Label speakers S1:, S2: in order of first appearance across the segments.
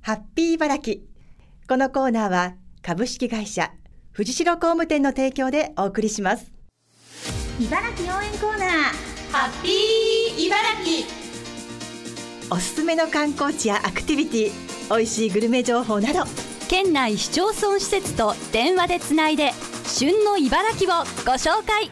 S1: ハッピー茨城。このコーナーは株式会社藤代工務店の提供でお送りします。
S2: 茨城応援コーナー、
S3: ハッピー茨城。
S1: おすすめの観光地やアクティビティ、美味しいグルメ情報など、
S3: 県内市町村施設と電話でつないで旬の茨城をご紹介。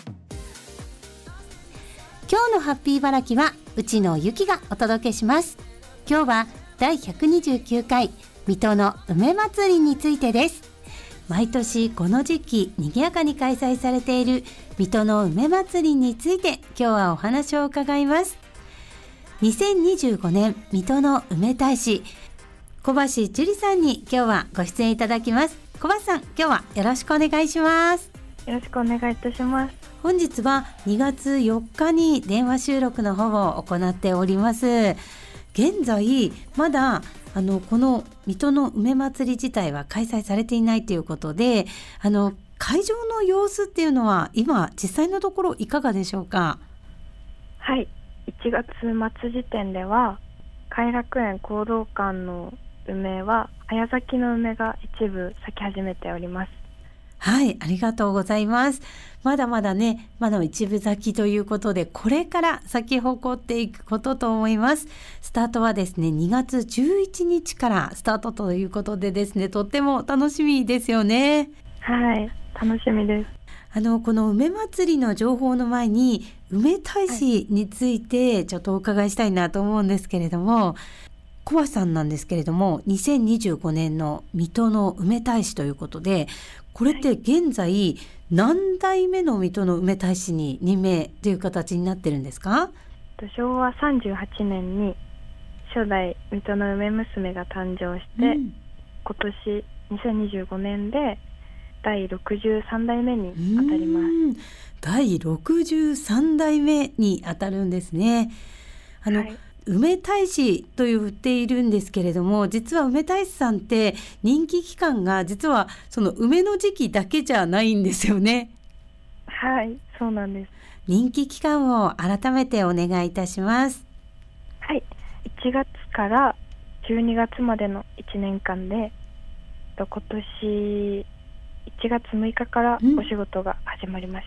S2: 今日のハッピー茨城は内野由紀がお届けします。今日は第129回水戸の梅まつりについてです。毎年この時期賑やかに開催されている水戸の梅まつりについて今日はお話を伺います。2025年水戸の梅大使、小橋樹里さんに今日はご出演いただきます。小橋さん、今日はよろしくお願いします。
S4: よろしくお願いいたします。
S2: 本日は2月4日に電話収録の方を行っております。現在まだこの水戸の梅まつり自体は開催されていないということで、会場の様子っていうのは今実際のところいかがでしょうか？
S4: はい、1月末時点では偕楽園講道館の梅は早咲きの梅が一部咲き始めております。
S2: はい、ありがとうございます。まだまだね、まだ一部咲きということで、これから咲き誇っていくことと思います。スタートはですね、2月11日からスタートということでですね、とっても楽しみですよね。
S4: はい、楽しみです。
S2: この梅まつりの情報の前に梅大使についてちょっとお伺いしたいなと思うんですけれども、小橋さんなんですけれども、2025年の水戸の梅大使ということで、これって現在何代目の水戸の梅大使に任命という形になってるんですか？
S4: 昭和38年に初代水戸の梅娘が誕生して、今年2025年で第63代目にあたります。
S2: 第63代目にあたるんですね。はい、梅大使と言っているんですけれども、実は梅大使さんって人気期間が実はその梅の時期だけじゃないんですよね。
S4: はい、そうなんです。
S2: 人気期間を改めてお願いいたします。
S4: はい、1月から12月までの1年間で、今年1月6日からお仕事が始まりました。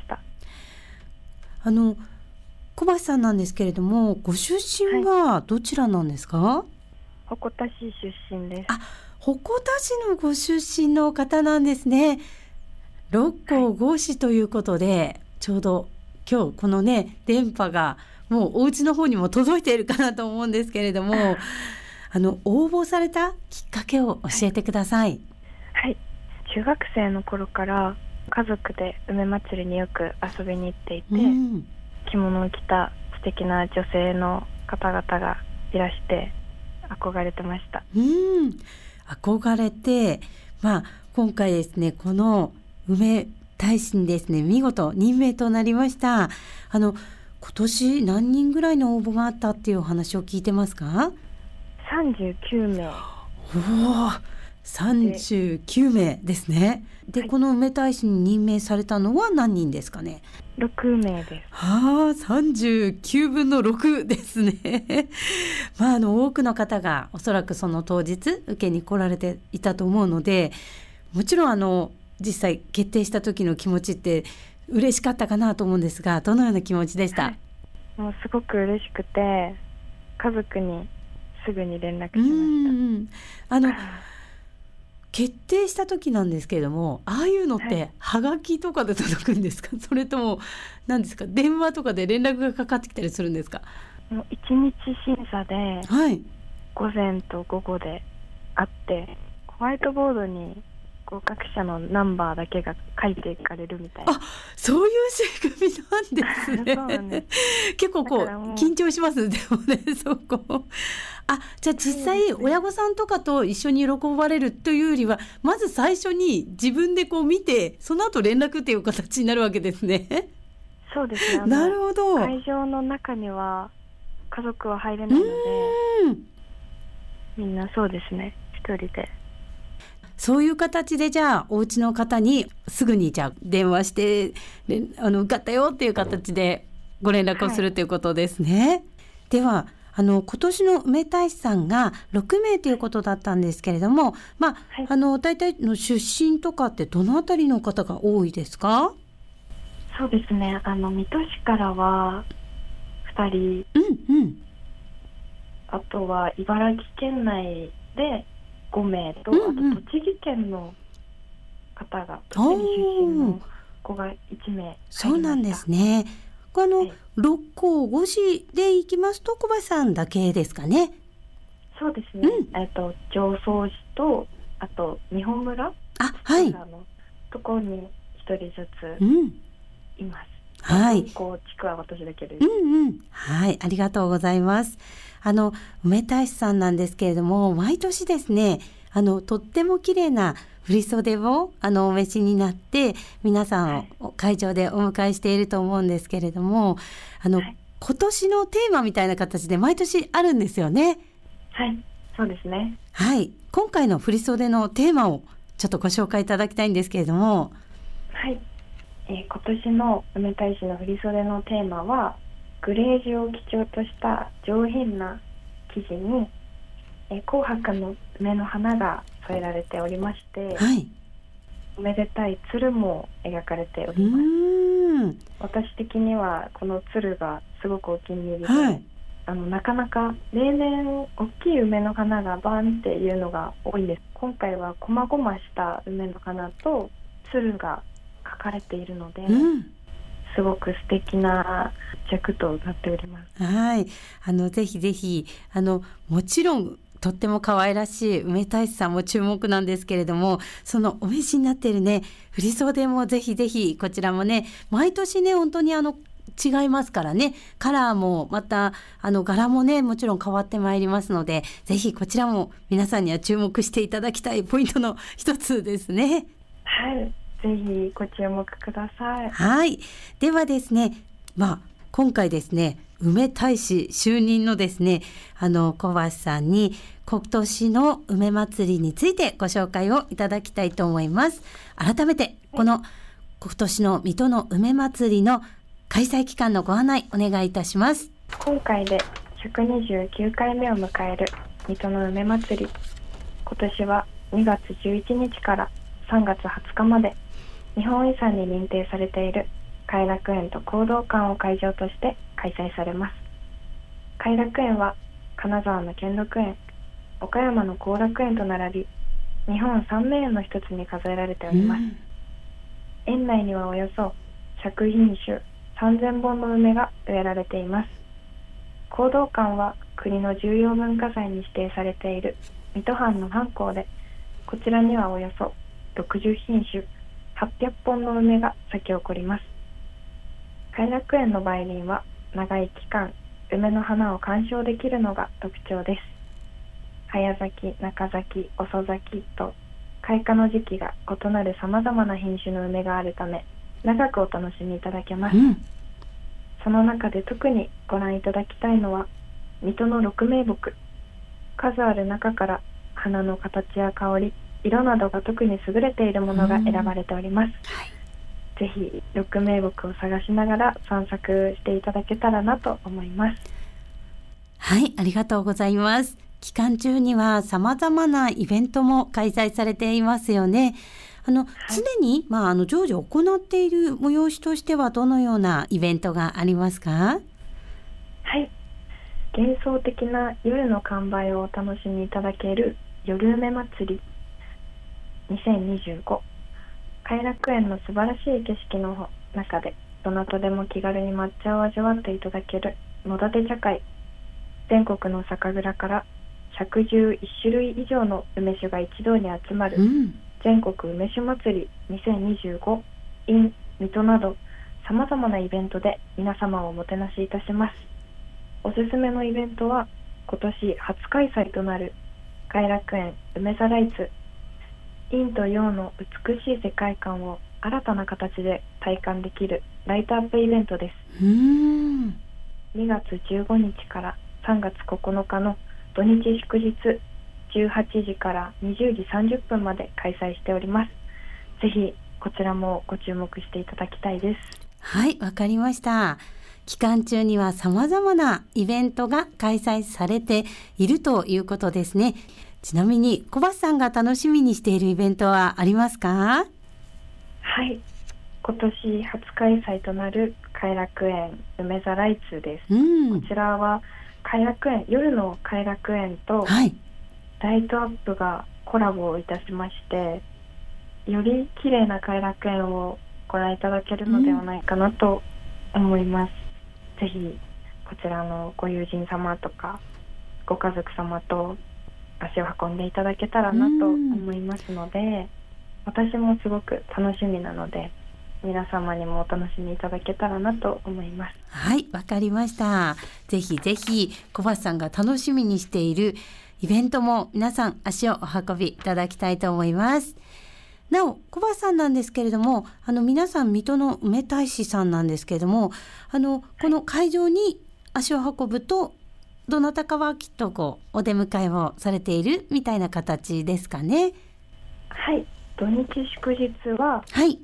S2: 小橋さんなんですけれども、ご出身はどちらなんですか？はい、
S4: 鉾田市出身です。
S2: 鉾田市のご出身の方なんですね。六甲合詩ということで、ちょうど今日このね電波がもうお家の方にも届いているかなと思うんですけれども、応募されたきっかけを教えてください。
S4: はい、中学生の頃から家族で梅まつりによく遊びに行っていて、着物を着た素敵な女性の方々がいらして憧れてました。
S2: 憧れて、今回ですね、この梅大使にですね見事任命となりました。今年何人ぐらいの応募があったっていうお話を聞いてますか
S4: ？39名。
S2: 39名ですね。で、この梅大使に任命されたのは何人ですかね
S4: ？6名です。
S2: 39分の6ですね。多くの方がおそらくその当日受けに来られていたと思うので、もちろん実際決定した時の気持ちって嬉しかったかなと思うんですが、どのような気持ちでした？
S4: もうすごく嬉しくて、家族にすぐに連絡しました。
S2: 決定した時なんですけれども、ああいうのってはがきとかで届くんですか？それとも何ですか、電話とかで連絡がかかってきたりするんですか？
S4: もう1日審査で、午前と午後であって、ホワイトボードに合格者のナンバーだけが書いていかれるみたいな。
S2: そういう仕組みなんですね。
S4: そうなんです。
S2: 結構緊張しますでもね、そこ。じゃあ実際親御さんとかと一緒に喜ばれるというよりは、まず最初に自分で見て、その後連絡っていう形になるわけですね。
S4: そうですね。
S2: なるほど。
S4: 会場の中には家族は入れないので、みんなそうですね、一人で。
S2: そういう形で、じゃあお家の方にすぐにじゃあ電話して受かったよっていう形でご連絡をするということですね。では今年の梅大使さんが6名ということだったんですけれども、大体の出身とかってどのあたりの方が多いですか？
S4: そうですね、水戸市からは2人、あとは茨城県内で5名と、あと栃木県の方が、栃木出身の子が1名。
S2: そうなんですね。六甲5市で行きますと小林さんだけですかね？
S4: そうですね、常総市と、あと日本村のところに1人ずついます。
S2: はい。
S4: 地区は私だけです。
S2: はい、ありがとうございます。梅大使さんなんですけれども、毎年ですね、とっても綺麗な振袖をお召しになって皆さんを会場でお迎えしていると思うんですけれども、今年のテーマみたいな形で毎年あるんですよね。
S4: はい、そうですね。
S2: はい、今回の振袖のテーマをちょっとご紹介いただきたいんですけれども。
S4: はい、今年の梅大使の振袖のテーマは、グレージュを基調とした上品な生地に紅白の梅の花が添えられておりまして、おめでたい鶴も描かれております。私的にはこの鶴がすごくお気に入りで、なかなか例年大きい梅の花がバーンっていうのが多いんです。今回は細々した梅の花と鶴が描かれているので、すごく素敵な着となっております。
S2: はい、ぜひぜひもちろんとっても可愛らしい梅大使さんも注目なんですけれども、そのお召しになっているね振袖もぜひぜひこちらもね、毎年ね本当に違いますからね、カラーもまた柄もねもちろん変わってまいりますので、ぜひこちらも皆さんには注目していただきたいポイントの一つですね。
S4: はい、ぜひご注目ください。
S2: はい、ではですね、今回ですね梅大使就任のですね小橋さんに今年の梅祭りについてご紹介をいただきたいと思います。改めてこの今年の水戸の梅祭りの開催期間のご案内お願いいたします。
S4: 今回で129回目を迎える水戸の梅祭り、今年は2月11日から3月20日まで日本遺産に認定されている偕楽園と講道館を会場として開催されます。偕楽園は金沢の兼六園、岡山の後楽園と並び日本三名園の一つに数えられております。園内にはおよそ100品種3000本の梅が植えられています。講道館は国の重要文化財に指定されている水戸藩の藩校で、こちらにはおよそ60品種800本の梅が咲き誇ります。偕楽園の梅林は長い期間梅の花を鑑賞できるのが特徴です。早咲き、中咲き、遅咲きと開花の時期が異なるさまざまな品種の梅があるため、長くお楽しみいただけます。その中で特にご覧いただきたいのは水戸の六名木。数ある中から花の形や香り、色などが特に優れているものが選ばれております。ぜひ六名木を探しながら散策していただけたらなと思います。
S2: はい、ありがとうございます。期間中には様々なイベントも開催されていますよね。常に、常時行っている催しとしてはどのようなイベントがありますか？
S4: はい、幻想的な夜の完売をお楽しみいただける夜梅祭り2025。偕楽園の素晴らしい景色の中でどなたでも気軽に抹茶を味わっていただける野立茶会。全国の酒蔵から111種類以上の梅酒が一堂に集まる、全国梅酒祭り2025 in 水戸などさまざまなイベントで皆様をおもてなしいたします。おすすめのイベントは今年初開催となる偕楽園梅座ライツ。陰と陽の美しい世界観を新たな形で体感できるライトアップイベントです。2月15日から3月9日の土日祝日18時から20時30分まで開催しております。ぜひこちらもご注目していただきたいです。
S2: はい、わかりました。 期間中には様々なイベントが開催されているということですね。ちなみに小橋さんが楽しみにしているイベントはありますか？
S4: はい、今年初開催となる偕楽園梅座ライツです。こちらは偕楽園、夜の偕楽園とライトアップがコラボをいたしまして、より綺麗な偕楽園をご覧いただけるのではないかなと思います。ぜひこちらのご友人様とかご家族様と足を運んでいただけたらなと思いますので、私もすごく楽しみなので皆様にもお楽しみいただけたらなと思います。
S2: はい、わかりました。ぜひぜひ小橋さんが楽しみにしているイベントも皆さん足をお運びいただきたいと思います。なお小橋さんなんですけれども、皆さん水戸の梅大使さんなんですけれども、この会場に足を運ぶとどなたかはきっとお出迎えをされているみたいな形ですかね。
S4: はい、土日祝日は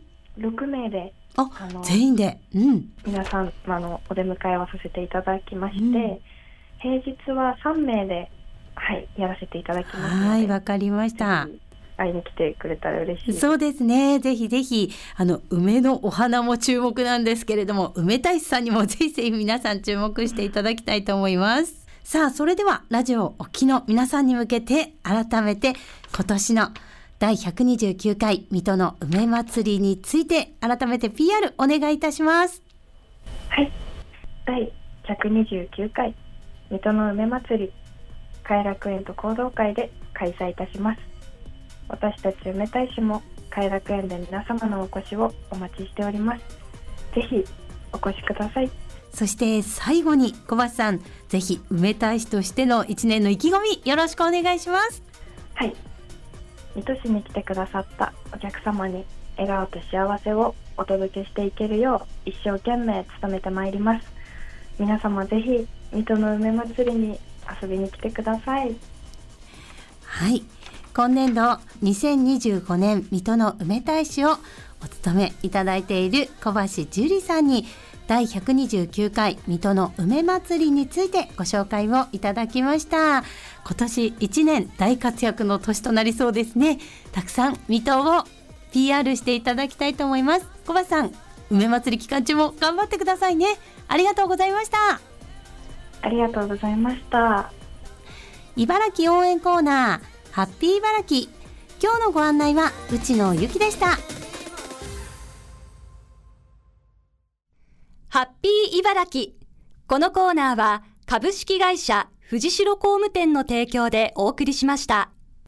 S4: 6名で、
S2: 全員で、
S4: 皆さんお出迎えをさせていただきまして、平日は3名で、やらせていただきますので。はい、
S2: わかりました。
S4: 会いに来てくれたら嬉しいです。
S2: そうですね。ぜひぜひ梅のお花も注目なんですけれども、梅大使さんにもぜひぜひ皆さん注目していただきたいと思います。さあ、それではラジオをお聞きの皆さんに向けて改めて今年の第129回水戸の梅まつりについて改めて PR お願いいたします。
S4: はい、第129回水戸の梅まつり偕楽園と講道会で開催いたします。私たち梅大使も偕楽園で皆様のお越しをお待ちしております。ぜひお越しください。
S2: そして最後に小橋さん、ぜひ梅大使としての1年の意気込みよろしくお願いします。
S4: はい、水戸市に来てくださったお客様に笑顔と幸せをお届けしていけるよう一生懸命努めてまいります。皆様ぜひ水戸の梅まつりに遊びに来てください。
S2: はい、今年度2025年水戸の梅大使をお務めいただいている小橋樹里さんに第129回水戸の梅まつりについてご紹介をいただきました。今年1年大活躍の年となりそうですね。たくさん水戸を PR していただきたいと思います。小橋さん、梅まつり期間中も頑張ってくださいね。ありがとうございました。
S4: ありがとうございました。
S2: 茨城応援コーナーハッピー茨城、今日のご案内は内野由紀でした。
S3: ハッピー茨城。このコーナーは株式会社藤代工務店の提供でお送りしました。